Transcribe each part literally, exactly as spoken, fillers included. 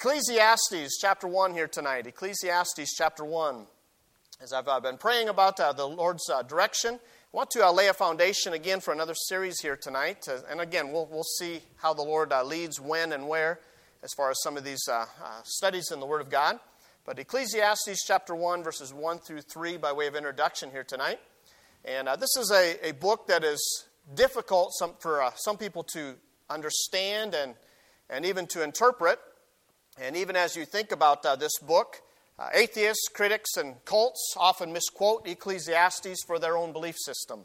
Ecclesiastes chapter one here tonight. Ecclesiastes chapter one. As I've uh, been praying about uh, the Lord's uh, direction, I want to uh, lay a foundation again for another series here tonight. Uh, and again, we'll we'll see how the Lord uh, leads, when and where, as far as some of these uh, uh, studies in the Word of God. But Ecclesiastes chapter one, verses one through three, by way of introduction here tonight. And uh, this is a, a book that is difficult some, for uh, some people to understand and, and even to interpret. And even as you think about uh, this book, uh, atheists, critics, and cults often misquote Ecclesiastes for their own belief system.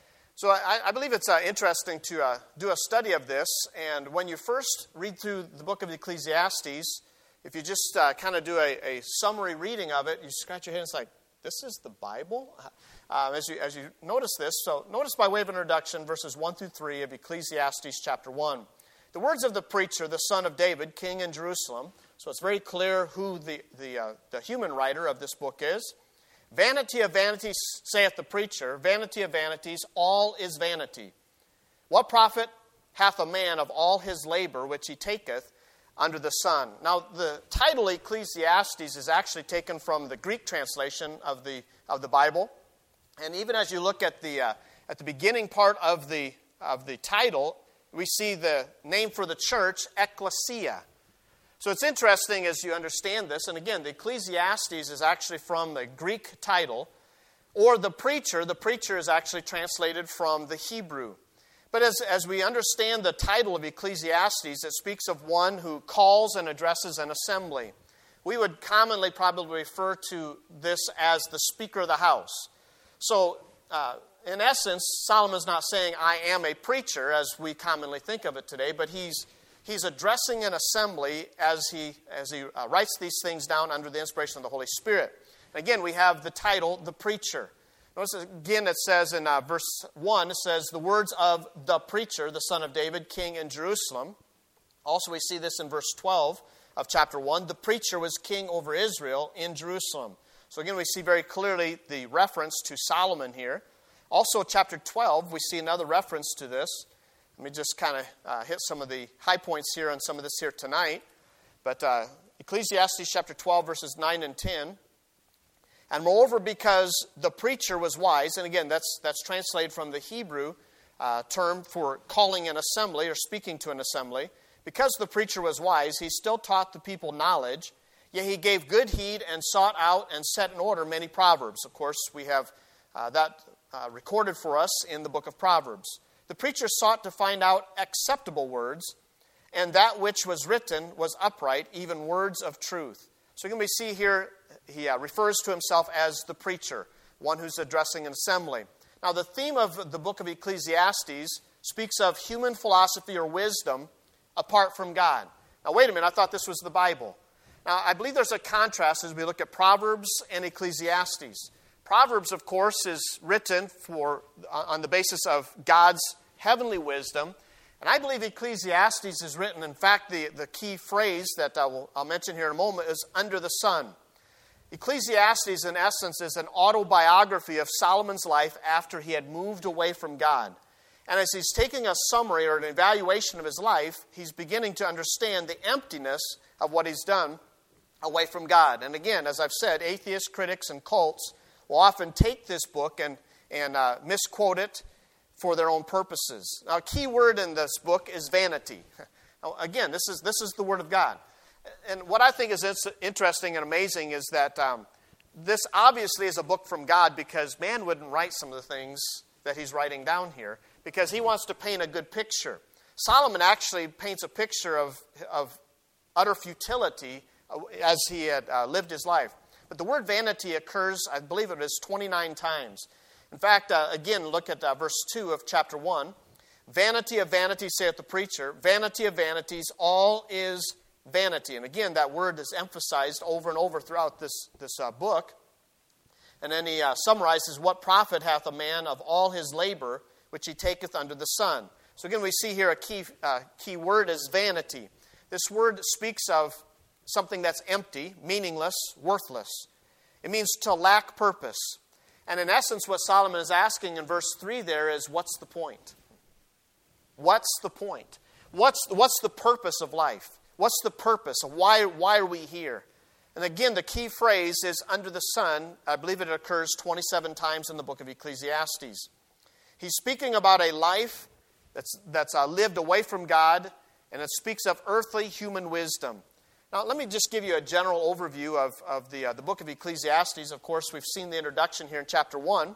So I, I believe it's uh, interesting to uh, do a study of this. And when you first read through the book of Ecclesiastes, if you just uh, kind of do a, a summary reading of it, you scratch your head and it's like, this is the Bible? Uh, as you as you notice this, so notice by way of introduction, verses one through three of Ecclesiastes chapter one. The words of the preacher, the son of David, king in Jerusalem. So it's very clear who the, the, uh, the human writer of this book is. Vanity of vanities, saith the preacher, vanity of vanities, all is vanity. What profit hath a man of all his labor which he taketh under the sun? Now, the title Ecclesiastes is actually taken from the Greek translation of the of the Bible. And even as you look at the uh, at the beginning part of the of the title, we see the name for the church, ecclesia. So it's interesting as you understand this. And again, the Ecclesiastes is actually from the Greek title. Or the preacher, the preacher is actually translated from the Hebrew. But as, as we understand the title of Ecclesiastes, it speaks of one who calls and addresses an assembly. We would commonly probably refer to this as the Speaker of the House. So, uh, in essence, Solomon's not saying, I am a preacher, as we commonly think of it today, but he's he's addressing an assembly as he as he uh, writes these things down under the inspiration of the Holy Spirit. And again, we have the title, the preacher. Notice again it says in uh, verse one, it says, the words of the preacher, the son of David, king in Jerusalem. Also, we see this in verse twelve of chapter one. The preacher was king over Israel in Jerusalem. So again, we see very clearly the reference to Solomon here. Also, chapter twelve, we see another reference to this. Let me just kind of uh, hit some of the high points here on some of this here tonight. But uh, Ecclesiastes chapter twelve, verses nine and ten. And moreover, because the preacher was wise, and again, that's that's translated from the Hebrew uh, term for calling an assembly or speaking to an assembly. Because the preacher was wise, he still taught the people knowledge, yet he gave good heed and sought out and set in order many proverbs. Of course, we have uh, that uh, recorded for us in the book of Proverbs. The preacher sought to find out acceptable words, and that which was written was upright, even words of truth. So you can see here, he uh, refers to himself as the preacher, one who's addressing an assembly. Now, the theme of the book of Ecclesiastes speaks of human philosophy or wisdom apart from God. Now, wait a minute, I thought this was the Bible. Now, I believe there's a contrast as we look at Proverbs and Ecclesiastes. Proverbs, of course, is written for on the basis of God's heavenly wisdom. And I believe Ecclesiastes is written, in fact, the, the key phrase that I will, I'll mention here in a moment is under the sun. Ecclesiastes, in essence, is an autobiography of Solomon's life after he had moved away from God. And as he's taking a summary or an evaluation of his life, he's beginning to understand the emptiness of what he's done away from God. And again, as I've said, atheists, critics, and cults will often take this book and, and uh, misquote it for their own purposes. Now, a key word in this book is vanity. Now, again, this is this is the Word of God. And what I think is interesting and amazing is that um, this obviously is a book from God, because man wouldn't write some of the things that he's writing down here, because he wants to paint a good picture. Solomon actually paints a picture of, of utter futility as he had uh, lived his life. But the word vanity occurs, I believe it is twenty-nine times. In fact, uh, again, look at uh, verse two of chapter one. Vanity of vanities, saith the preacher, vanity of vanities, all is vanity. And again, that word is emphasized over and over throughout this, this uh, book. And then he uh, summarizes, what profit hath a man of all his labor which he taketh under the sun? So again, we see here a key, uh, key word is vanity. This word speaks of something that's empty, meaningless, worthless. It means to lack purpose. And in essence, what Solomon is asking in verse three there is, what's the point? What's the point? What's, what's the purpose of life? What's the purpose? Why, why are we here? And again, the key phrase is under the sun. I believe it occurs twenty-seven times in the book of Ecclesiastes. He's speaking about a life that's, that's uh, lived away from God, and it speaks of earthly human wisdom. Now, let me just give you a general overview of, of the, uh, the book of Ecclesiastes. Of course, we've seen the introduction here in chapter one.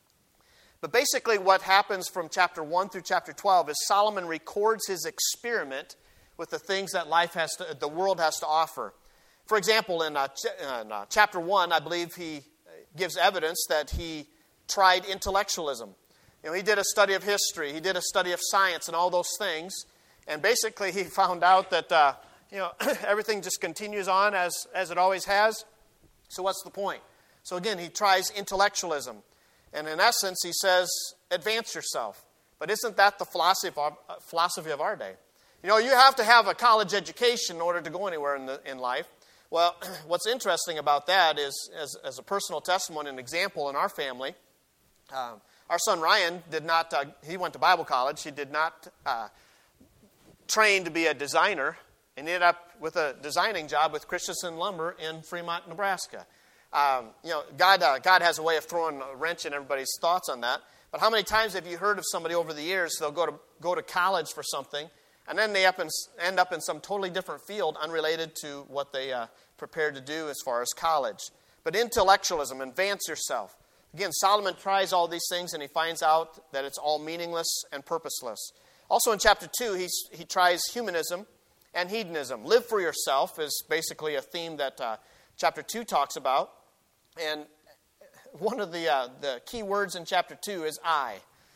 But basically what happens from chapter one through chapter twelve is Solomon records his experiment with the things that life has to, the world has to offer. For example, in, uh, ch- in uh, chapter one, I believe he gives evidence that he tried intellectualism. You know, he did a study of history, he did a study of science and all those things, and basically he found out that uh, you know everything just continues on as, as it always has. So what's the point? So again, he tries intellectualism. And in essence, he says, advance yourself. But isn't that the philosophy of our, uh, philosophy of our day? You know, you have to have a college education in order to go anywhere in, the, in life. Well, what's interesting about that is, as, as a personal testimony and example in our family, uh, our son Ryan did not, uh, he went to Bible college. He did not uh, train to be a designer, and ended up with a designing job with Christensen Lumber in Fremont, Nebraska. Um, you know, God, uh, God has a way of throwing a wrench in everybody's thoughts on that. But how many times have you heard of somebody over the years, they'll go to go to college for something, and then they up in, end up in some totally different field unrelated to what they uh, prepared to do as far as college. But intellectualism, advance yourself. Again, Solomon tries all these things, and he finds out that it's all meaningless and purposeless. Also in chapter two, he's, he tries humanism and hedonism. Live for yourself is basically a theme that uh, chapter two talks about. And one of the uh, the key words in chapter two is I.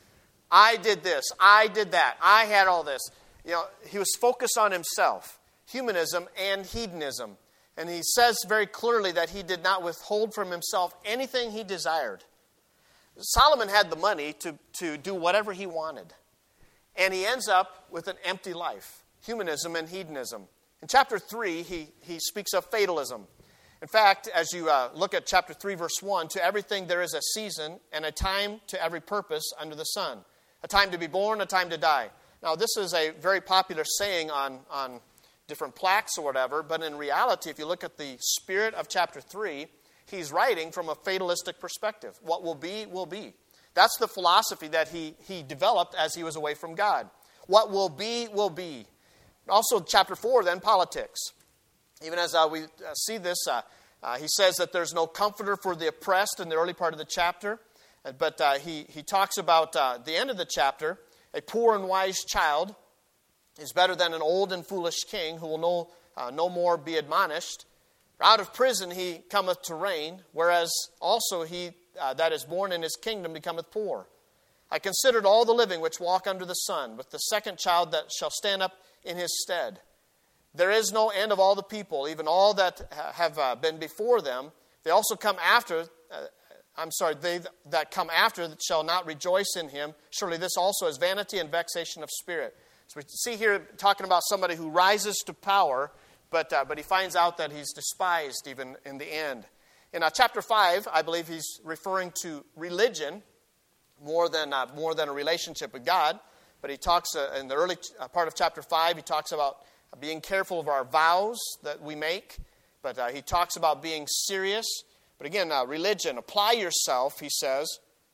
I did this. I did that. I had all this. You know, he was focused on himself. Humanism and hedonism. And he says very clearly that he did not withhold from himself anything he desired. Solomon had the money to, to do whatever he wanted. And he ends up with an empty life. Humanism and hedonism. In chapter three, he, he speaks of fatalism. In fact, as you uh, look at chapter three, verse one, to everything there is a season and a time to every purpose under the sun. A time to be born, a time to die. Now, this is a very popular saying on, on different plaques or whatever, but in reality, if you look at the spirit of chapter three, he's writing from a fatalistic perspective. What will be, will be. That's the philosophy that he, he developed as he was away from God. What will be, will be. Also, chapter four, then, politics. Even as uh, we uh, see this, uh, uh, he says that there's no comforter for the oppressed in the early part of the chapter. Uh, but uh, he, he talks about uh, the end of the chapter, a poor and wise child is better than an old and foolish king who will no, uh, no more be admonished. Out of prison he cometh to reign, whereas also he uh, that is born in his kingdom becometh poor. I considered all the living which walk under the sun, with the second child that shall stand up in his stead. There is no end of all the people, even all that have uh, been before them. They also come after, uh, I'm sorry, they that come after shall not rejoice in him. Surely this also is vanity and vexation of spirit. So we see here talking about somebody who rises to power, but uh, but he finds out that he's despised even in the end. In uh, chapter five, I believe he's referring to religion more than uh, more than a relationship with God. But he talks uh, in the early uh, part of chapter five, he talks about being careful of our vows that we make. But uh, he talks about being serious. But again, uh, religion, apply yourself, he says,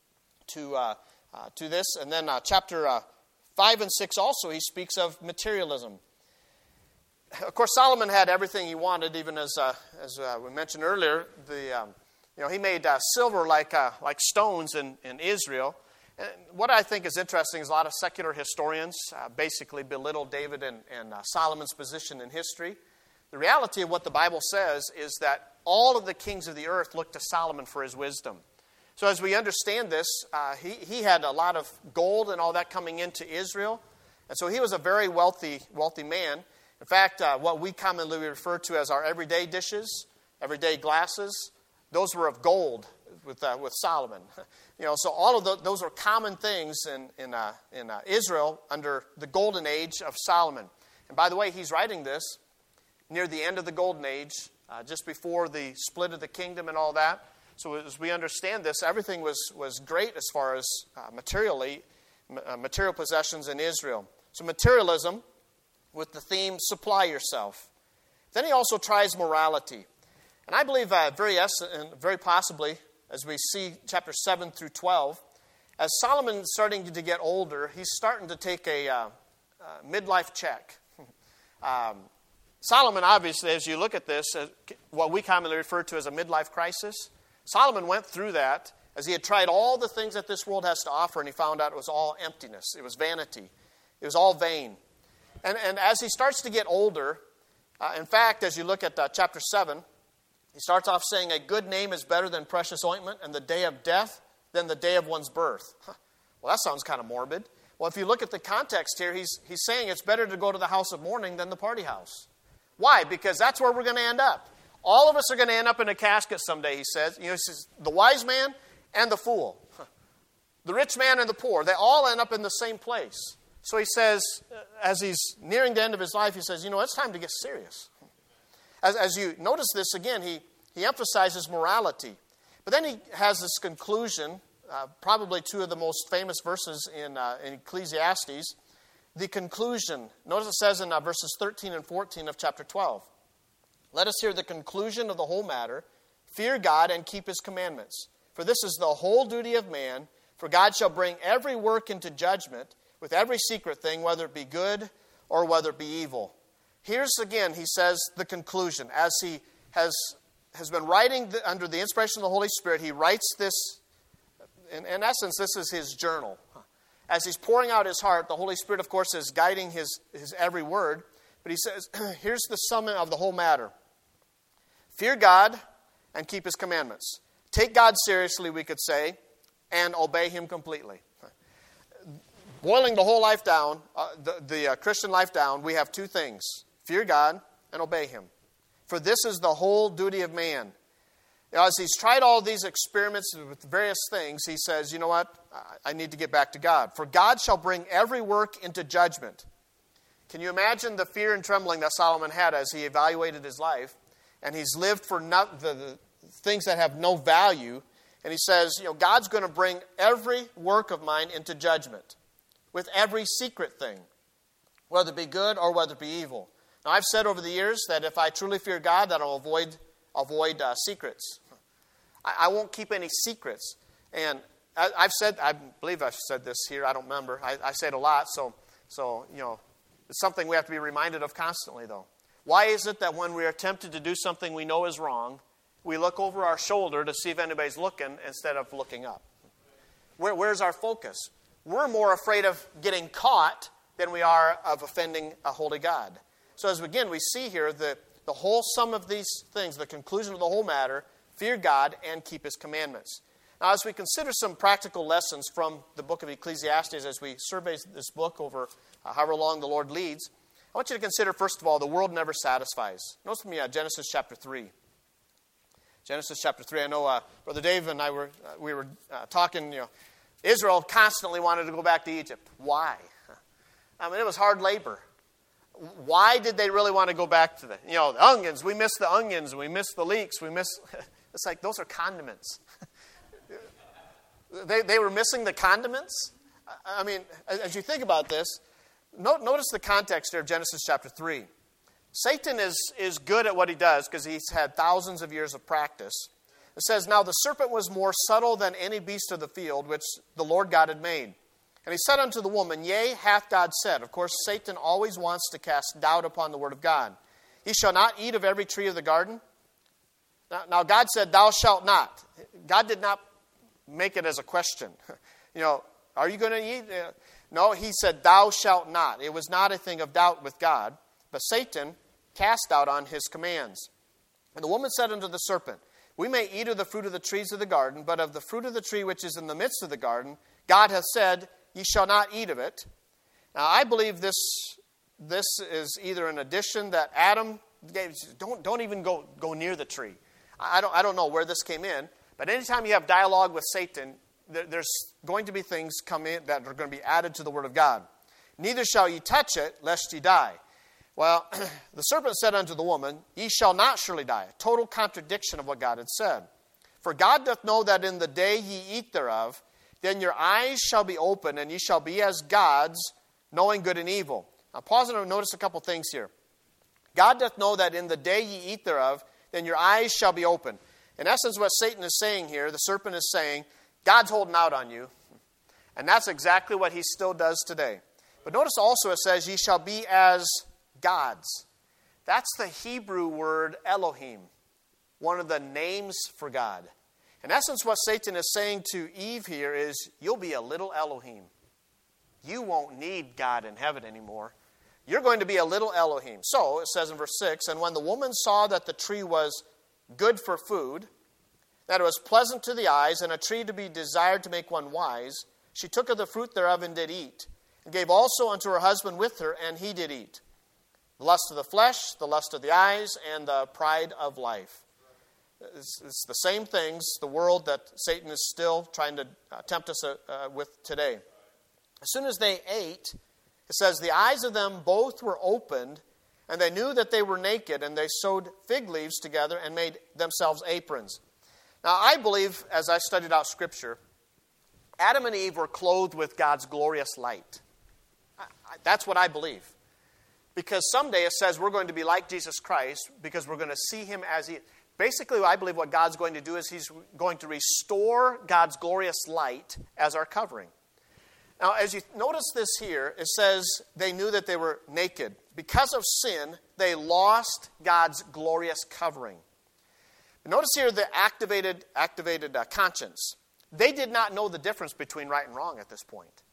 to uh, uh, to this. And then uh, chapter uh, five and six also, he speaks of materialism. Of course, Solomon had everything he wanted, even as uh, as uh, we mentioned earlier. The um, you know he made uh, silver like uh, like stones in, in Israel. And what I think is interesting is a lot of secular historians uh, basically belittle David and, and uh, Solomon's position in history. The reality of what the Bible says is that all of the kings of the earth looked to Solomon for his wisdom. So as we understand this, uh, he, he had a lot of gold and all that coming into Israel. And so he was a very wealthy, wealthy man. In fact, uh, what we commonly refer to as our everyday dishes, everyday glasses, those were of gold with uh, with Solomon. You know, so all of the, those are common things in in, uh, in uh, Israel under the golden age of Solomon. And by the way, he's writing this near the end of the golden age, uh, just before the split of the kingdom and all that. So as we understand this, everything was, was great as far as uh, materially, uh, material possessions in Israel. So materialism with the theme, supply yourself. Then he also tries morality. And I believe uh, very, ess- very possibly, as we see chapter seven through twelve, as Solomon is starting to get older, he's starting to take a uh, uh, midlife check. um, Solomon, obviously, as you look at this, uh, what we commonly refer to as a midlife crisis, Solomon went through that as he had tried all the things that this world has to offer, and he found out it was all emptiness. It was vanity. It was all vain. And, and as he starts to get older, uh, in fact, as you look at uh, chapter seven, he starts off saying, a good name is better than precious ointment, and the day of death than the day of one's birth. Huh. Well, that sounds kind of morbid. Well, if you look at the context here, he's, he's saying it's better to go to the house of mourning than the party house. Why? Because that's where we're going to end up. All of us are going to end up in a casket someday, he says. You know, he says, the wise man and the fool. Huh. The rich man and the poor, they all end up in the same place. So he says, as he's nearing the end of his life, he says, you know, it's time to get serious. As, as you notice this again, he, he emphasizes morality. But then he has this conclusion, uh, probably two of the most famous verses in, uh, in Ecclesiastes. The conclusion, notice it says in uh, verses thirteen and fourteen of chapter twelve. Let us hear the conclusion of the whole matter. Fear God and keep his commandments. For this is the whole duty of man. For God shall bring every work into judgment with every secret thing, whether it be good or whether it be evil. Here's again, he says, the conclusion. As he has, has been writing the, under the inspiration of the Holy Spirit, he writes this, in, in essence, this is his journal. As he's pouring out his heart, the Holy Spirit, of course, is guiding his, his every word. But he says, here's the summary of the whole matter. Fear God and keep his commandments. Take God seriously, we could say, and obey him completely. Boiling the whole life down, uh, the, the uh, Christian life down, we have two things. Fear God and obey him. For this is the whole duty of man. Now, as he's tried all these experiments with various things, he says, you know what? I need to get back to God. For God shall bring every work into judgment. Can you imagine the fear and trembling that Solomon had as he evaluated his life? And he's lived for not the, the things that have no value. And he says, you know, God's going to bring every work of mine into judgment with every secret thing, whether it be good or whether it be evil. Now, I've said over the years that if I truly fear God, that I'll avoid avoid uh, secrets. I, I won't keep any secrets. And I, I've said, I believe I've said this here. I don't remember. I, I say it a lot. So, so you know, it's something we have to be reminded of constantly, though. Why is it that when we are tempted to do something we know is wrong, we look over our shoulder to see if anybody's looking instead of looking up? Where, where's our focus? We're more afraid of getting caught than we are of offending a holy God. So as again, we see here the, the whole sum of these things, the conclusion of the whole matter, fear God and keep his commandments. Now, as we consider some practical lessons from the book of Ecclesiastes, as we survey this book over uh, however long the Lord leads, I want you to consider, first of all, the world never satisfies. Notice with me uh, Genesis chapter three. Genesis chapter three. I know uh, Brother Dave and I were uh, we were uh, talking. You know, Israel constantly wanted to go back to Egypt. Why? I mean, it was hard labor. Why did they really want to go back to the, you know, the onions? We miss the onions. We miss the leeks. We miss. It's like those are condiments. they they were missing the condiments. I mean, as you think about this. Notice the context here of Genesis chapter three. Satan is, is good at what he does because he's had thousands of years of practice. It says, now the serpent was more subtle than any beast of the field which the Lord God had made. And he said unto the woman, yea, hath God said. Of course, Satan always wants to cast doubt upon the word of God. Ye shall not eat of every tree of the garden. Now, now God said, thou shalt not. God did not make it as a question. You know, are you going to eat? No, he said, thou shalt not. It was not a thing of doubt with God, but Satan cast doubt on his commands. And the woman said unto the serpent, we may eat of the fruit of the trees of the garden, but of the fruit of the tree which is in the midst of the garden, God hath said, ye shall not eat of it. Now, I believe this, this is either an addition that Adam gave. Don't, don't even go, go near the tree. I don't, I don't know where this came in, but anytime you have dialogue with Satan, there's going to be things come in that are going to be added to the word of God. Neither shall ye touch it, lest ye die. Well, the serpent said unto the woman, ye shall not surely die. A total contradiction of what God had said. For God doth know that in the day ye eat thereof, then your eyes shall be open, and ye shall be as gods, knowing good and evil. Now pause and notice a couple things here. God doth know that in the day ye eat thereof, then your eyes shall be opened. In essence, what Satan is saying here, the serpent is saying, God's holding out on you. And that's exactly what he still does today. But notice also it says, ye shall be as gods. That's the Hebrew word Elohim, one of the names for God. In essence, what Satan is saying to Eve here is, you'll be a little Elohim. You won't need God in heaven anymore. You're going to be a little Elohim. So, it says in verse six, and when the woman saw that the tree was good for food, that it was pleasant to the eyes, and a tree to be desired to make one wise, she took of the fruit thereof and did eat, and gave also unto her husband with her, and he did eat. The lust of the flesh, the lust of the eyes, and the pride of life. It's, it's the same things, the world that Satan is still trying to uh, tempt us uh, uh, with today. As soon as they ate, it says, the eyes of them both were opened, and they knew that they were naked, and they sewed fig leaves together and made themselves aprons. Now, I believe, as I studied out Scripture, Adam and Eve were clothed with God's glorious light. I, I, that's what I believe. Because someday it says we're going to be like Jesus Christ because we're going to see him as he is. Basically, I believe what God's going to do is he's going to restore God's glorious light as our covering. Now, as you notice this here, it says they knew that they were naked. Because of sin, they lost God's glorious covering. Notice here the activated, activated uh, conscience. They did not know the difference between right and wrong at this point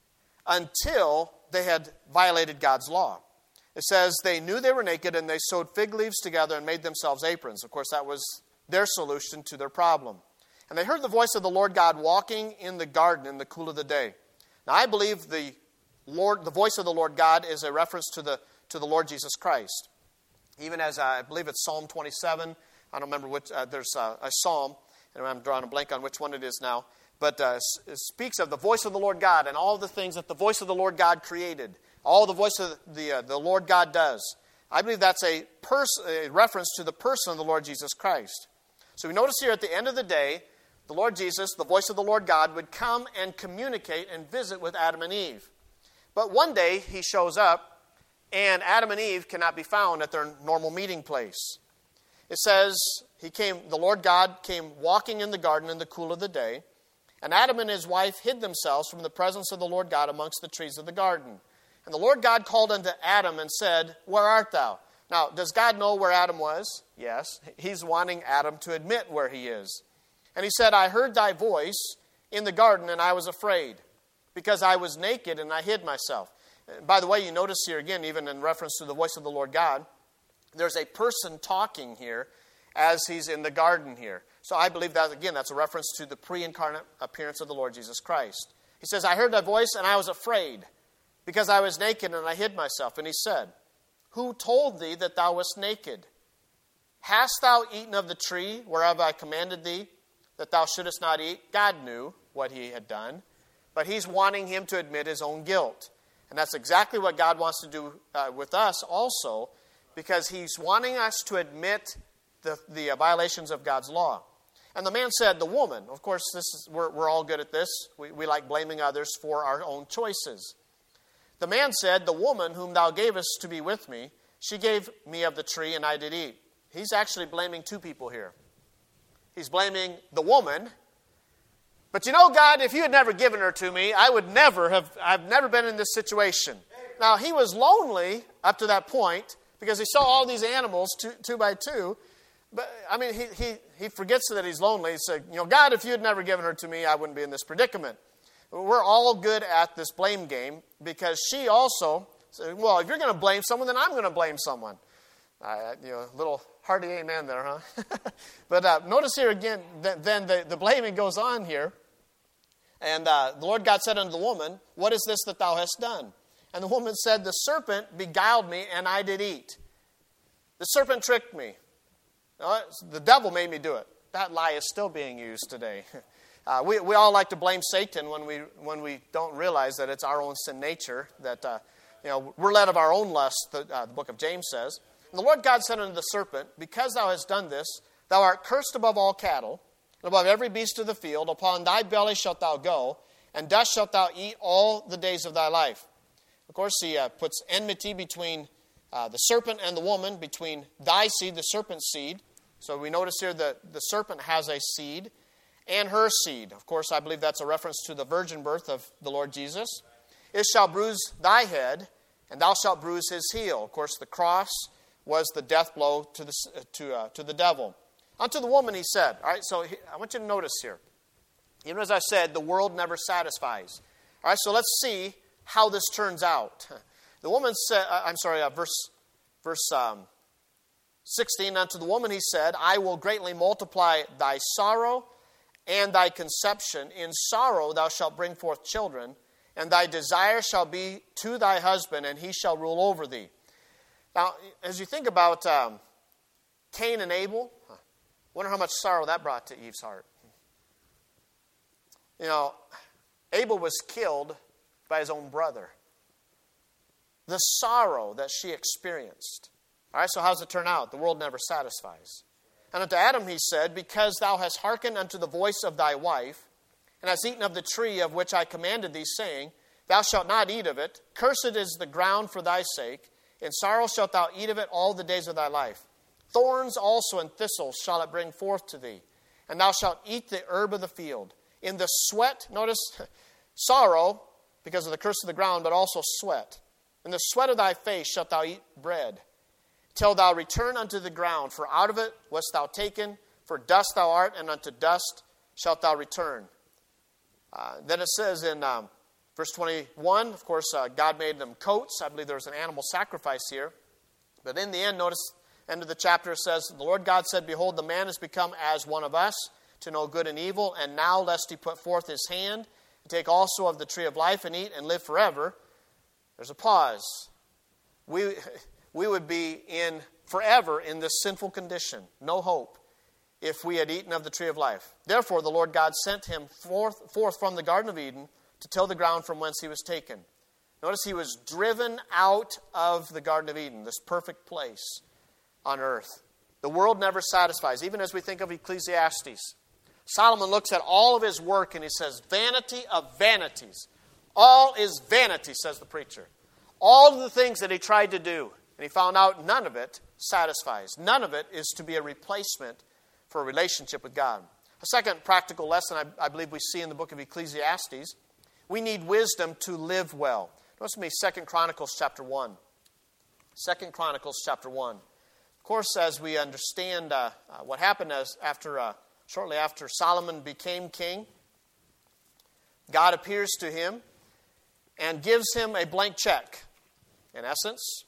until they had violated God's law. It says they knew they were naked and they sewed fig leaves together and made themselves aprons. Of course, that was their solution to their problem. And they heard the voice of the Lord God walking in the garden in the cool of the day. Now, I believe the Lord, the voice of the Lord God is a reference to the to the Lord Jesus Christ. Even as uh, I believe it's Psalm twenty-seven. I don't remember which. Uh, there's uh, a psalm, and I'm drawing a blank on which one it is now. But uh, it speaks of the voice of the Lord God and all the things that the voice of the Lord God created. All the voice of the uh, the Lord God does. I believe that's a, pers- a reference to the person of the Lord Jesus Christ. So we notice here at the end of the day, the Lord Jesus, the voice of the Lord God, would come and communicate and visit with Adam and Eve. But one day he shows up, and Adam and Eve cannot be found at their normal meeting place. It says he came. The Lord God came walking in the garden in the cool of the day, and Adam and his wife hid themselves from the presence of the Lord God amongst the trees of the garden. And the Lord God called unto Adam and said, where art thou? Now, does God know where Adam was? Yes. He's wanting Adam to admit where he is. And he said, I heard thy voice in the garden, and I was afraid, because I was naked and I hid myself. By the way, you notice here again, even in reference to the voice of the Lord God, there's a person talking here as he's in the garden here. So I believe that, again, that's a reference to the pre-incarnate appearance of the Lord Jesus Christ. He says, I heard thy voice and I was afraid, because I was naked and I hid myself. And he said, who told thee that thou wast naked? Hast thou eaten of the tree whereof I commanded thee that thou shouldest not eat? God knew what he had done, but he's wanting him to admit his own guilt. And that's exactly what God wants to do uh, with us also, because he's wanting us to admit the, the uh, violations of God's law. And the man said, the woman, of course, this is, we're, we're all good at this. We, we like blaming others for our own choices. The man said, the woman whom thou gavest to be with me, she gave me of the tree and I did eat. He's actually blaming two people here. He's blaming the woman. But you know, God, if you had never given her to me, I would never have, I've never been in this situation. Now, he was lonely up to that point because he saw all these animals two, two by two. But, I mean, he, he, he forgets that he's lonely. He said, you know, God, if you had never given her to me, I wouldn't be in this predicament. We're all good at this blame game because she also said, well, if you're going to blame someone, then I'm going to blame someone. Uh, you know, a little hearty amen there, huh? But uh, notice here again, th- then the, the blaming goes on here. And uh, the Lord God said unto the woman, what is this that thou hast done? And the woman said, the serpent beguiled me, and I did eat. The serpent tricked me. Uh, the devil made me do it. That lie is still being used today. Uh, we, we all like to blame Satan when we when we don't realize that it's our own sin nature, that uh, you know, we're led of our own lust, the, uh, the book of James says. And the Lord God said unto the serpent, because thou hast done this, thou art cursed above all cattle, and above every beast of the field. Upon thy belly shalt thou go, and dust shalt thou eat all the days of thy life. Of course, he uh, puts enmity between uh, the serpent and the woman, between thy seed, the serpent's seed. So we notice here that the serpent has a seed, and her seed. Of course, I believe that's a reference to the virgin birth of the Lord Jesus. It shall bruise thy head, and thou shalt bruise his heel. Of course, the cross was the death blow to the, to, uh, to the devil. Unto the woman he said. All right, so he, I want you to notice here. Even as I said, the world never satisfies. All right, so let's see how this turns out. The woman said, I'm sorry, uh, verse, verse um, sixteen, unto the woman he said, I will greatly multiply thy sorrow and thy conception. In sorrow thou shalt bring forth children, and thy desire shall be to thy husband, and he shall rule over thee. Now, as you think about um, Cain and Abel, I wonder how much sorrow that brought to Eve's heart. You know, Abel was killed by his own brother. The sorrow that she experienced. All right, so how does it turn out? The world never satisfies. And unto Adam he said, because thou hast hearkened unto the voice of thy wife, and hast eaten of the tree of which I commanded thee, saying, thou shalt not eat of it. Cursed is the ground for thy sake. In sorrow shalt thou eat of it all the days of thy life. Thorns also and thistles shall it bring forth to thee. And thou shalt eat the herb of the field. In the sweat, notice, sorrow, because of the curse of the ground, but also sweat. In the sweat of thy face shalt thou eat bread, till thou return unto the ground. For out of it wast thou taken, for dust thou art, and unto dust shalt thou return. Uh, then it says in um, verse twenty-one, of course, uh, God made them coats. I believe there was an animal sacrifice here. But in the end, notice, end of the chapter says, the Lord God said, behold, the man has become as one of us, to know good and evil. And now, lest he put forth his hand, and take also of the tree of life, and eat, and live forever. There's a pause. We, we would be in forever in this sinful condition. No hope. If we had eaten of the tree of life. Therefore, the Lord God sent him forth, forth from the Garden of Eden to till the ground from whence he was taken. Notice he was driven out of the Garden of Eden, this perfect place on earth. The world never satisfies. Even as we think of Ecclesiastes, Solomon looks at all of his work and he says, vanity of vanities. All is vanity, says the preacher. All of the things that he tried to do, and he found out none of it satisfies. None of it is to be a replacement for a relationship with God. A second practical lesson I, I believe we see in the book of Ecclesiastes, we need wisdom to live well. Notice with me Second Chronicles chapter one. Second Chronicles chapter one. Of course, as we understand uh, uh, what happened as after, uh, shortly after Solomon became king, God appears to him and gives him a blank check. In essence,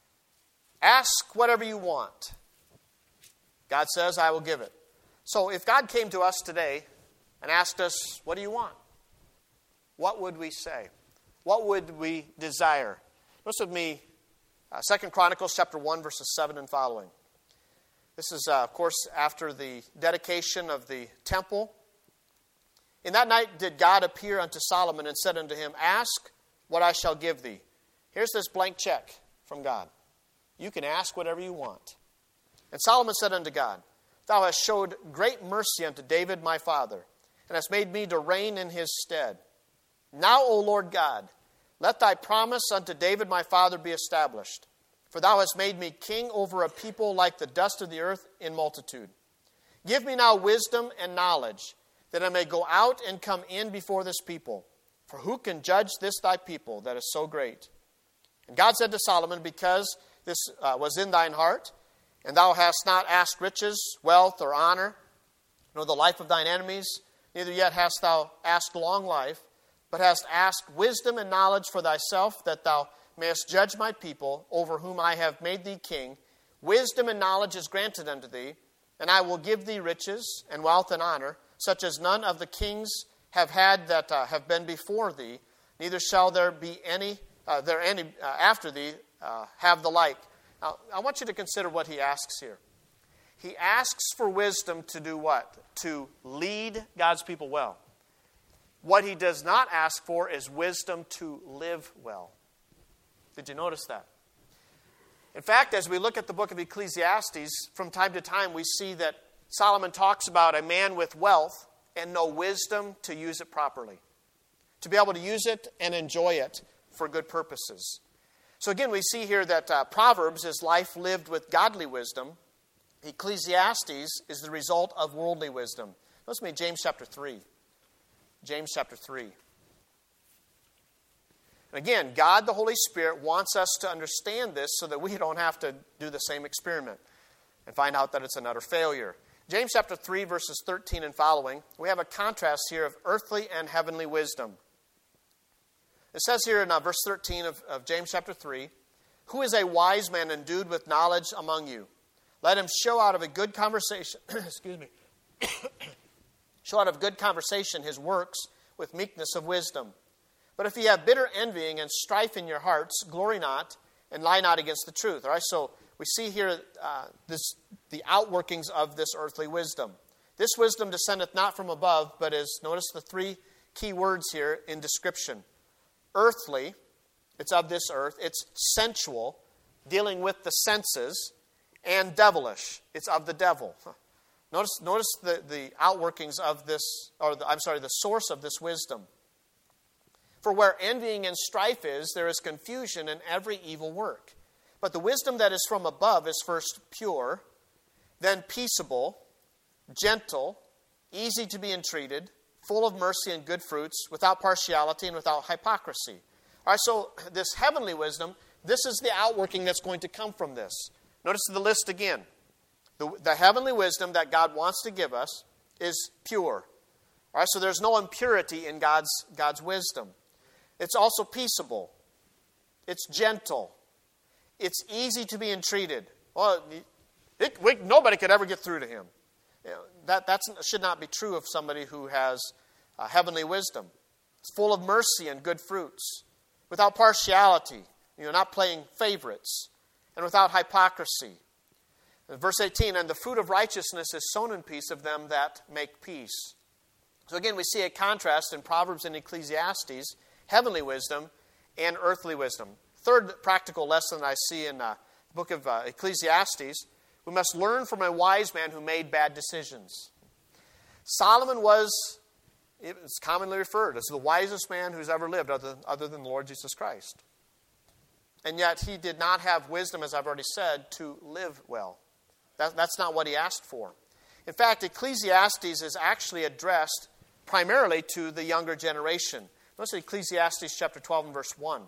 ask whatever you want. God says, I will give it. So if God came to us today and asked us, what do you want? What would we say? What would we desire? Notice with me, uh, Second Chronicles chapter one, verses seven and following. This is, uh, of course, after the dedication of the temple. In that night did God appear unto Solomon and said unto him, ask what I shall give thee. Here's this blank check from God. You can ask whatever you want. And Solomon said unto God, thou hast showed great mercy unto David my father, and hast made me to reign in his stead. Now, O Lord God, let thy promise unto David my father be established. For thou hast made me king over a people like the dust of the earth in multitude. Give me now wisdom and knowledge, that I may go out and come in before this people. For who can judge this thy people that is so great? And God said to Solomon, because this uh, was in thine heart, and thou hast not asked riches, wealth, or honor, nor the life of thine enemies, neither yet hast thou asked long life, but hast asked wisdom and knowledge for thyself, that thou mayest judge my people, over whom I have made thee king. Wisdom and knowledge is granted unto thee, and I will give thee riches and wealth and honor, such as none of the kings have had that uh, have been before thee, neither shall there be any uh, there any uh, after thee uh, have the like. Now, I want you to consider what he asks here. He asks for wisdom to do what? To lead God's people well. What he does not ask for is wisdom to live well. Did you notice that? In fact, as we look at the book of Ecclesiastes, from time to time we see that Solomon talks about a man with wealth and no wisdom to use it properly, to be able to use it and enjoy it for good purposes. So again, we see here that uh, Proverbs is life lived with godly wisdom. Ecclesiastes is the result of worldly wisdom. Let's read James chapter three. James chapter three. And again, God the Holy Spirit wants us to understand this so that we don't have to do the same experiment and find out that it's an utter failure. James chapter three, verses thirteen and following, we have a contrast here of earthly and heavenly wisdom. It says here in uh, verse thirteen of, of James chapter three, "Who is a wise man endued with knowledge among you? Let him show out of a good conversation, excuse me, show out of good conversation his works with meekness of wisdom. But if ye have bitter envying and strife in your hearts, glory not, and lie not against the truth." All right, so we see here uh, this the outworkings of this earthly wisdom. This wisdom descendeth not from above, but is, notice the three key words here in description. Earthly, it's of this earth. It's sensual, dealing with the senses, and devilish, it's of the devil. Notice, notice the, the outworkings of this, or the, I'm sorry, the source of this wisdom. "For where envying and strife is, there is confusion in every evil work. But the wisdom that is from above is first pure, then peaceable, gentle, easy to be entreated, full of mercy and good fruits, without partiality and without hypocrisy." All right, so this heavenly wisdom, this is the outworking that's going to come from this. Notice the list again. The, the heavenly wisdom that God wants to give us is pure. All right, so there's no impurity in God's, God's wisdom. It's also peaceable. It's gentle. It's easy to be entreated. Well, it, we, nobody could ever get through to him. You know, that that's, should not be true of somebody who has uh, heavenly wisdom. It's full of mercy and good fruits, without partiality, you know, not playing favorites, and without hypocrisy. Verse eighteen, "And the fruit of righteousness is sown in peace of them that make peace." So again, we see a contrast in Proverbs and Ecclesiastes, heavenly wisdom and earthly wisdom. Third practical lesson I see in uh, the book of uh, Ecclesiastes, we must learn from a wise man who made bad decisions. Solomon was, it's commonly referred as the wisest man who's ever lived other, other than the Lord Jesus Christ. And yet he did not have wisdom, as I've already said, to live well. That, that's not what he asked for. In fact, Ecclesiastes is actually addressed primarily to the younger generation. Notice Ecclesiastes chapter twelve and verse one.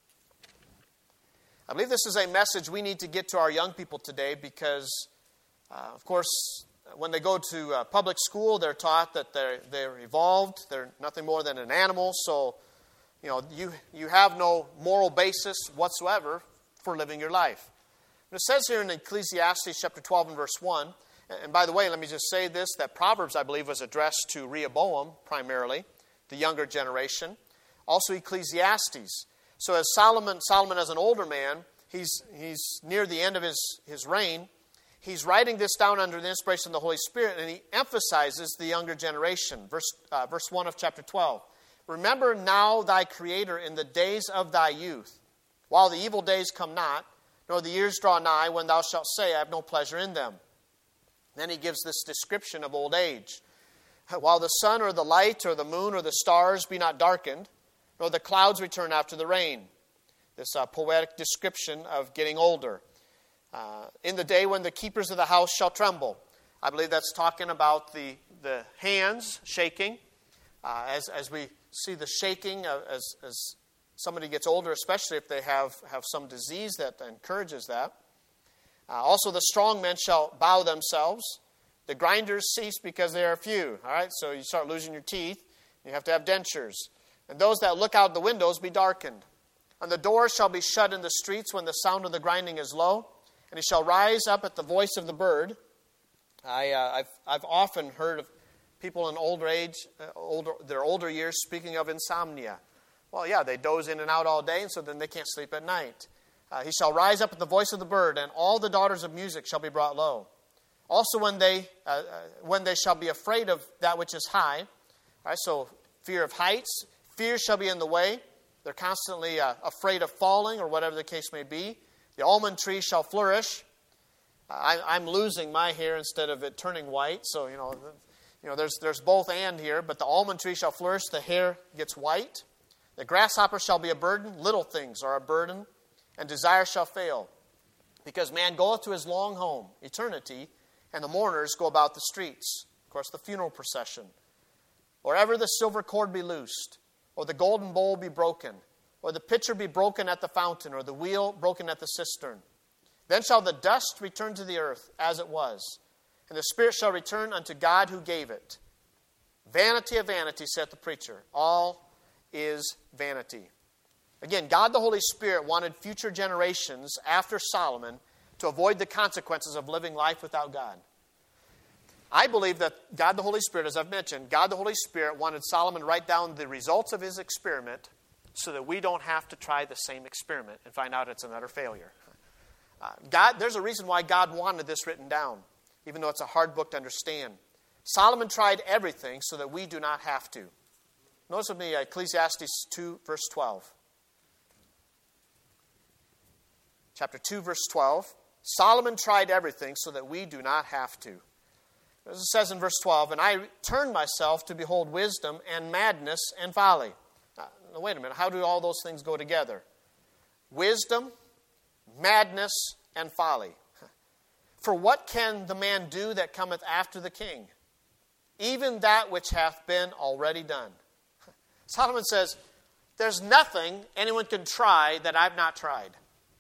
I believe this is a message we need to get to our young people today because, uh, of course, when they go to uh, public school, they're taught that they're, they're evolved. They're nothing more than an animal. So, you know, you, you have no moral basis whatsoever for living your life. And it says here in Ecclesiastes chapter twelve and verse one, and by the way, let me just say this, that Proverbs, I believe, was addressed to Rehoboam primarily, the younger generation. Also Ecclesiastes. So as Solomon, Solomon as an older man, he's, he's near the end of his, his reign, he's writing this down under the inspiration of the Holy Spirit, and he emphasizes the younger generation. Verse, uh, verse one of chapter twelve. "Remember now thy Creator in the days of thy youth, while the evil days come not, nor the years draw nigh, when thou shalt say, I have no pleasure in them." Then he gives this description of old age. "While the sun or the light or the moon or the stars be not darkened, nor the clouds return after the rain." This uh, poetic description of getting older. Uh, "in the day when the keepers of the house shall tremble." I believe that's talking about the, the hands shaking. Uh, as, as we see the shaking uh, as, as somebody gets older, especially if they have, have some disease that encourages that. Uh, also, the strong men shall bow themselves. The grinders cease because they are few. All right, so you start losing your teeth. You have to have dentures. "And those that look out the windows be darkened. And the doors shall be shut in the streets when the sound of the grinding is low. And he shall rise up at the voice of the bird." I, uh, I've, I've often heard of people in older age, uh, older, their older years, speaking of insomnia. Well, yeah, they doze in and out all day, and so then they can't sleep at night. Uh, "he shall rise up at the voice of the bird, and all the daughters of music shall be brought low. Also when they uh, uh, when they shall be afraid of that which is high." All right, so fear of heights. "Fear shall be in the way." They're constantly uh, afraid of falling, or whatever the case may be. "The almond tree shall flourish." Uh, I, I'm losing my hair instead of it turning white, so you know, you know, there's there's both and here. But the almond tree shall flourish; the hair gets white. "The grasshopper shall be a burden; little things are a burden, and desire shall fail. Because man goeth to his long home, eternity, and the mourners go about the streets. Of course, the funeral procession. Or ever the silver cord be loosed, or the golden bowl be broken, or the pitcher be broken at the fountain, or the wheel broken at the cistern. Then shall the dust return to the earth as it was, and the spirit shall return unto God who gave it. Vanity of vanity, saith the preacher. All is vanity. Again, God the Holy Spirit wanted future generations after Solomon to avoid the consequences of living life without God. I believe that God the Holy Spirit, as I've mentioned, God the Holy Spirit wanted Solomon to write down the results of his experiment so that we don't have to try the same experiment and find out it's another failure. Uh, God, there's a reason why God wanted this written down, even though it's a hard book to understand. Solomon tried everything so that we do not have to. Notice with me Ecclesiastes two, verse twelve. Chapter two, verse twelve. Solomon tried everything so that we do not have to. As it says in verse twelve, and I turned myself to behold wisdom and madness and folly. Now, wait a minute, how do all those things go together? Wisdom, madness, and folly. For what can the man do that cometh after the king? Even that which hath been already done. Solomon says, there's nothing anyone can try that I've not tried.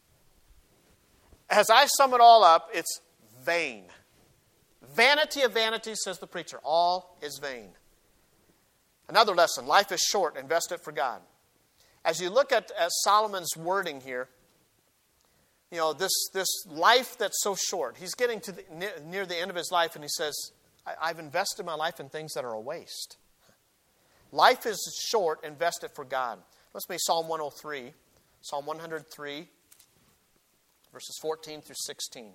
As I sum it all up, it's vain. Vanity of vanity, says the preacher. All is vain. Another lesson. Life is short. Invest it for God. As you look at, at Solomon's wording here, you know, this, this life that's so short. He's getting to the, near the end of his life and he says, I, I've invested my life in things that are a waste. Life is short. Invest it for God. Let's be Psalm one oh three. Psalm one hundred three, verses fourteen through sixteen.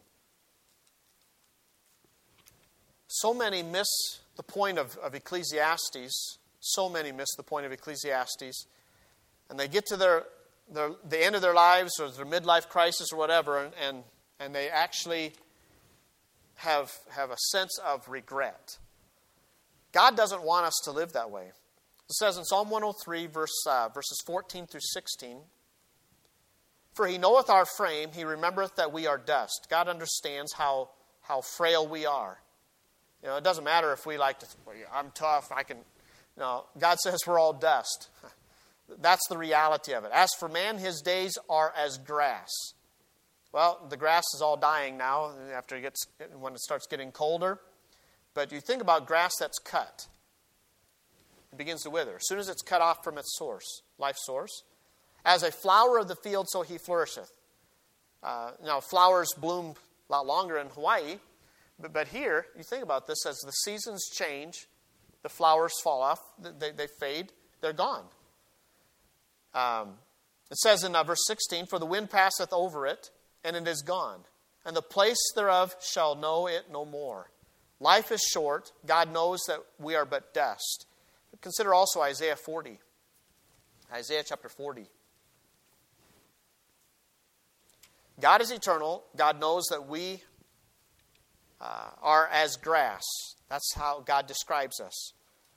So many miss the point of, of Ecclesiastes. So many miss the point of Ecclesiastes. And they get to their, their the end of their lives or their midlife crisis or whatever, and, and, and they actually have, have a sense of regret. God doesn't want us to live that way. It says in Psalm one oh three, verse, uh, verses fourteen through sixteen, for he knoweth our frame, he remembereth that we are dust. God understands how, how frail we are. You know, it doesn't matter if we like to, well, I'm tough, I can, no. God says we're all dust. That's the reality of it. As for man, his days are as grass. Well, the grass is all dying now after it gets, when it starts getting colder. But you think about grass that's cut. It begins to wither. As soon as it's cut off from its source, life source. As a flower of the field, so he flourisheth. Uh, now, flowers bloom a lot longer in Hawaii. But, but here, you think about this, as the seasons change, the flowers fall off, they, they fade, they're gone. Um, it says in uh, verse sixteen, for the wind passeth over it, and it is gone. And the place thereof shall know it no more. Life is short. God knows that we are but dust. But consider also Isaiah forty. Isaiah chapter forty. God is eternal. God knows that we uh, are as grass. That's how God describes us.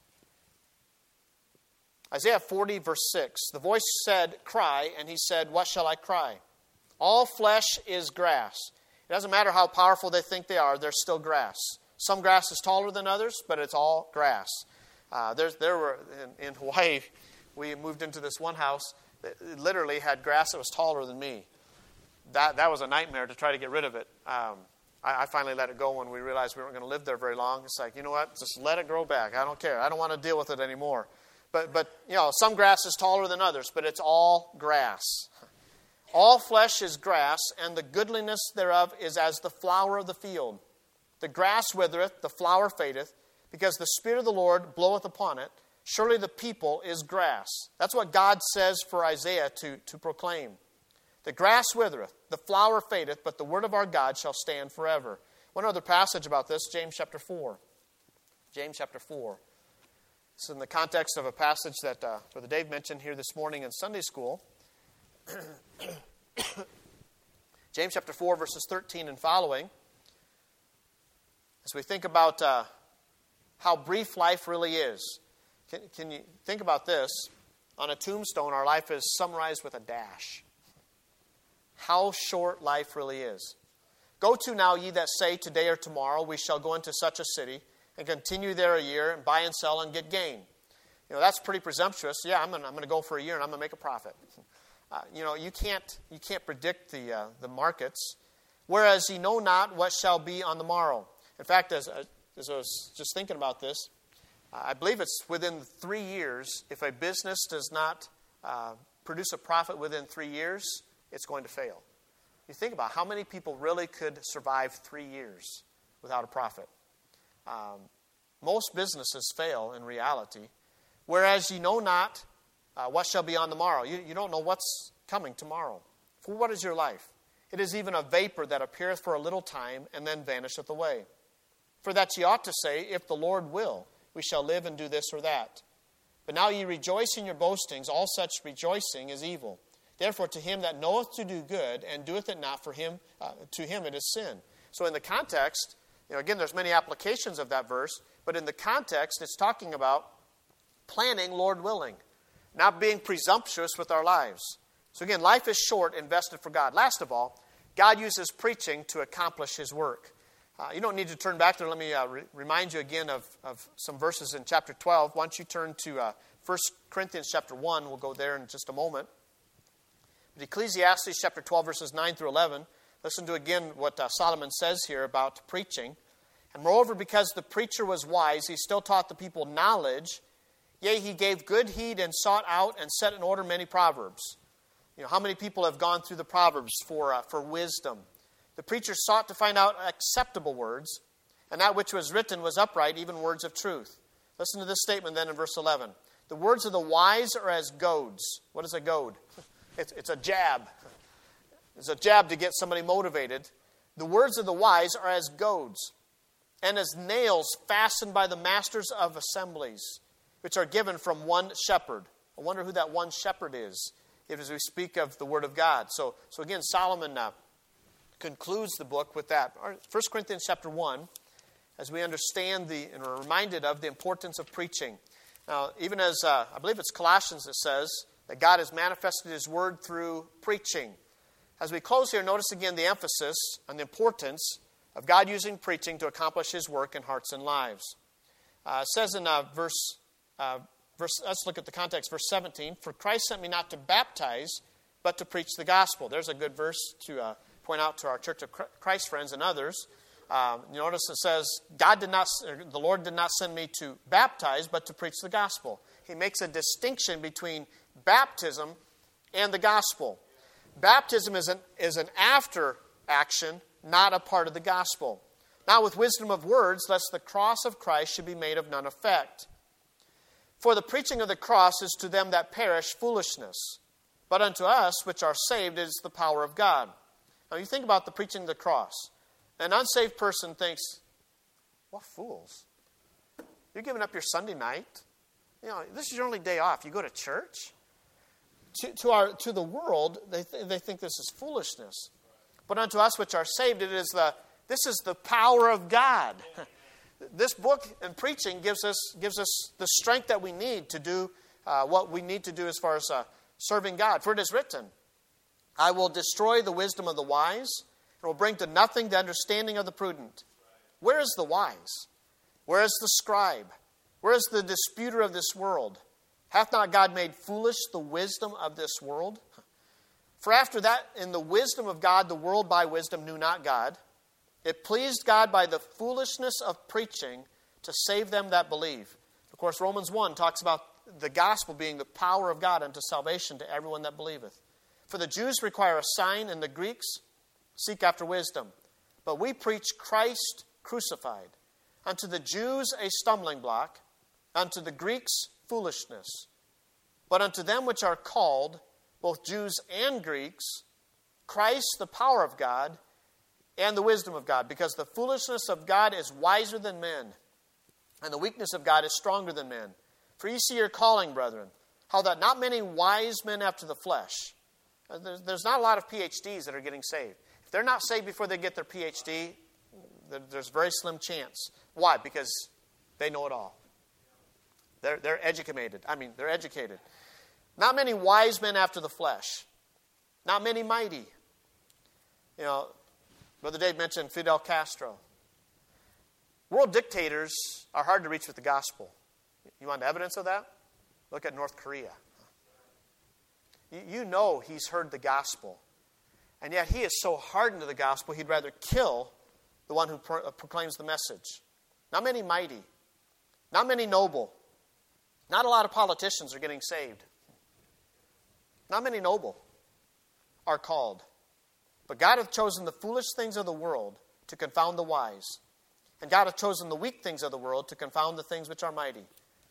Isaiah forty, verse six. The voice said, cry, and he said, what shall I cry? All flesh is grass. It doesn't matter how powerful they think they are, they're still grass. Some grass is taller than others, but it's all grass. Uh, there's, there were, in, in Hawaii, we moved into this one house that literally had grass that was taller than me. That that was a nightmare to try to get rid of it. Um, I, I finally let it go when we realized we weren't going to live there very long. It's like, you know what, just let it grow back. I don't care. I don't want to deal with it anymore. But, but you know, some grass is taller than others, but it's all grass. All flesh is grass, and the goodliness thereof is as the flower of the field. The grass withereth, the flower fadeth, because the Spirit of the Lord bloweth upon it. Surely the people is grass. That's what God says for Isaiah to, to proclaim. The grass withereth, the flower fadeth, but the word of our God shall stand forever. One other passage about this, James chapter four. James chapter four. This is in the context of a passage that uh, Brother Dave mentioned here this morning in Sunday school. James chapter four, verses thirteen and following. As we think about uh, how brief life really is. Can, can you think about this? On a tombstone, our life is summarized with a dash. how short life really is. Go to now, ye that say, today or tomorrow we shall go into such a city, and continue there a year, and buy and sell and get gain. You know, that's pretty presumptuous. Yeah, I'm going I'm to go for a year, and I'm going to make a profit. Uh, you know, you can't you can't predict the uh, the markets. Whereas ye know not what shall be on the morrow. In fact, as, as I was just thinking about this, uh, I believe it's within three years, if a business does not uh, produce a profit within three years, it's going to fail. You think about how many people really could survive three years without a profit. Um, most businesses fail in reality. Whereas ye know not uh, what shall be on the morrow. You, you don't know what's coming tomorrow. For what is your life? It is even a vapor that appeareth for a little time, and then vanisheth away. For that ye ought to say, if the Lord will, we shall live and do this or that. But now ye rejoice in your boastings, all such rejoicing is evil. Therefore to him that knoweth to do good, and doeth it not, for him, uh, to him it is sin. So in the context, you know, again, there's many applications of that verse, but in the context, it's talking about planning, Lord willing, not being presumptuous with our lives. So again, life is short, invested for God. Last of all, God uses preaching to accomplish His work. Uh, you don't need to turn back there. Let me uh, re- remind you again of, of some verses in chapter twelve. Why don't you turn to uh, First Corinthians chapter one. We'll go there in just a moment. But Ecclesiastes chapter twelve, verses nine through eleven. Listen to again what uh, Solomon says here about preaching. And moreover, because the preacher was wise, he still taught the people knowledge. Yea, he gave good heed and sought out and set in order many proverbs. You know, how many people have gone through the Proverbs for uh, for wisdom? The preacher sought to find out acceptable words, and that which was written was upright, even words of truth. Listen to this statement then in verse eleven. The words of the wise are as goads. What is a goad? It's, it's a jab. It's a jab to get somebody motivated. The words of the wise are as goads, and as nails fastened by the masters of assemblies, which are given from one shepherd. I wonder who that one shepherd is, if as we speak of the Word of God. So, so again, Solomon uh, concludes the book with that. First Corinthians chapter one, as we understand the and are reminded of the importance of preaching. Now, even as, uh, I believe it's Colossians that says that God has manifested His Word through preaching. As we close here, notice again the emphasis on the importance of God using preaching to accomplish His work in hearts and lives. Uh, it says in uh, verse... Uh, Verse, let's look at the context, verse seventeen. For Christ sent me not to baptize, but to preach the gospel. There's a good verse to uh, point out to our Church of Christ friends and others. Um, you notice it says, God did not, the Lord did not send me to baptize, but to preach the gospel. He makes a distinction between baptism and the gospel. Baptism is an, is an after action, not a part of the gospel. Now with wisdom of words, lest the cross of Christ should be made of none effect. For the preaching of the cross is to them that perish foolishness, but unto us which are saved it is the power of God. Now you think about the preaching of the cross. An unsaved person thinks, what fools? You're giving up your Sunday night. You know, this is your only day off. You go to church? To, to, our, to the world, they, th- they think this is foolishness. But unto us which are saved, it is the this is the power of God. This book and preaching gives us gives us the strength that we need to do uh, what we need to do as far as uh, serving God. For it is written, I will destroy the wisdom of the wise, and will bring to nothing the understanding of the prudent. Where is the wise? Where is the scribe? Where is the disputer of this world? Hath not God made foolish the wisdom of this world? For after that, in the wisdom of God, the world by wisdom knew not God. It pleased God by the foolishness of preaching to save them that believe. Of course, Romans one talks about the gospel being the power of God unto salvation to everyone that believeth. For the Jews require a sign, and the Greeks seek after wisdom. But we preach Christ crucified. Unto the Jews a stumbling block, unto the Greeks foolishness. But unto them which are called, both Jews and Greeks, Christ the power of God, and the wisdom of God, because the foolishness of God is wiser than men, and the weakness of God is stronger than men. For ye see your calling, brethren, how that not many wise men after the flesh. There's, there's not a lot of P H Ds that are getting saved. If they're not saved before they get their P H D, there's a very slim chance. Why? Because they know it all. They're, they're educated. I mean, they're educated. Not many wise men after the flesh. Not many mighty. You know, Brother Dave mentioned Fidel Castro. World dictators are hard to reach with the gospel. You want evidence of that? Look at North Korea. You, you know he's heard the gospel. And yet he is so hardened to the gospel, he'd rather kill the one who pro- proclaims the message. Not many mighty. Not many noble. Not a lot of politicians are getting saved. Not many noble are called. But God hath chosen the foolish things of the world to confound the wise. And God hath chosen the weak things of the world to confound the things which are mighty.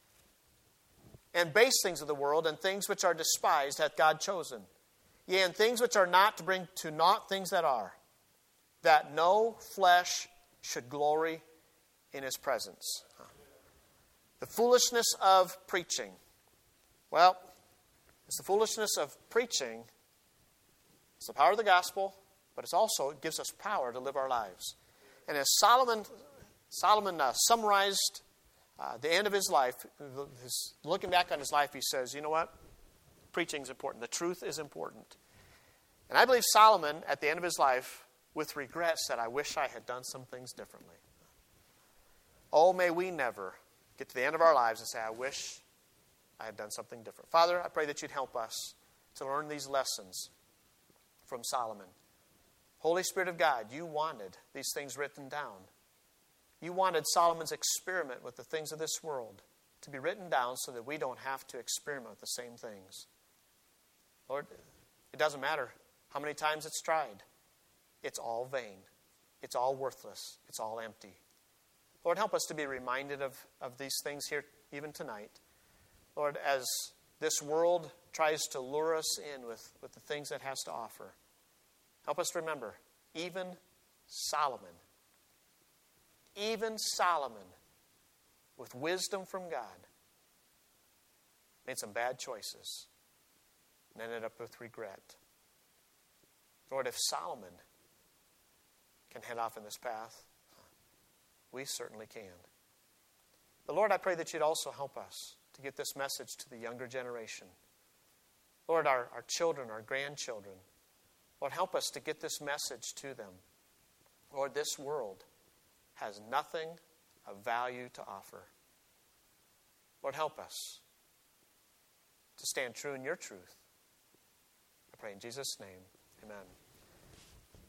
And base things of the world and things which are despised hath God chosen. Yea, and things which are not, to bring to naught things that are, that no flesh should glory in his presence. The foolishness of preaching. Well, it's the foolishness of preaching. It's the power of the gospel, but it's also, it gives us power to live our lives. And as Solomon, Solomon uh, summarized uh, the end of his life, his, looking back on his life, he says, you know what? Preaching is important. The truth is important. And I believe Solomon, at the end of his life, with regret, said, I wish I had done some things differently. Oh, may we never get to the end of our lives and say, I wish I had done something different. Father, I pray that you'd help us to learn these lessons from Solomon. Holy Spirit of God, you wanted these things written down. You wanted Solomon's experiment with the things of this world to be written down so that we don't have to experiment with the same things. Lord, it doesn't matter how many times it's tried. It's all vain. It's all worthless. It's all empty. Lord, help us to be reminded of, of these things here even tonight. Lord, as this world tries to lure us in with, with the things it has to offer, help us to remember, even Solomon, even Solomon, with wisdom from God, made some bad choices and ended up with regret. Lord, if Solomon can head off in this path, we certainly can. But Lord, I pray that you'd also help us to get this message to the younger generation. Lord, our, our children, our grandchildren, Lord, help us to get this message to them. Lord, this world has nothing of value to offer. Lord, help us to stand true in your truth. I pray in Jesus' name, amen.